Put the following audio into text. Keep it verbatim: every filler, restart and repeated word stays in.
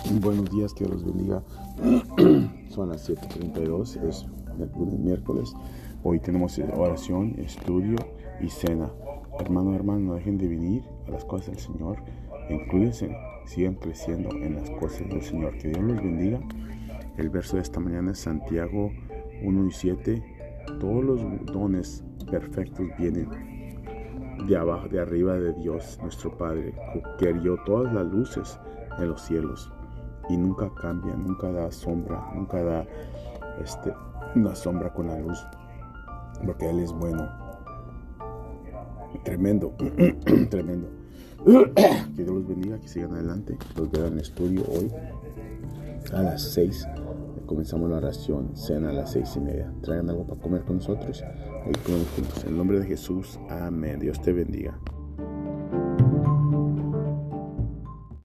Buenos días, que Dios los bendiga. Son las siete treinta y dos, es el miércoles. Hoy tenemos oración, estudio y cena. Hermano, hermano, no dejen de venir a las cosas del Señor. Inclúyense, sigan creciendo en las cosas del Señor. Que Dios los bendiga. El verso de esta mañana es Santiago uno y siete. Todos los dones perfectos vienen de abajo, de arriba de Dios, nuestro Padre, que crió todas las luces en los cielos y nunca cambia, nunca da sombra, nunca da este, una sombra con la luz, porque Él es bueno. Tremendo, tremendo. Que Dios los bendiga, que sigan adelante. Los veo en el estudio hoy a las seis. Comenzamos la oración, cena a las seis y media. Traigan algo para comer con nosotros. Hoy comemos juntos. En el nombre de Jesús, amén. Dios te bendiga.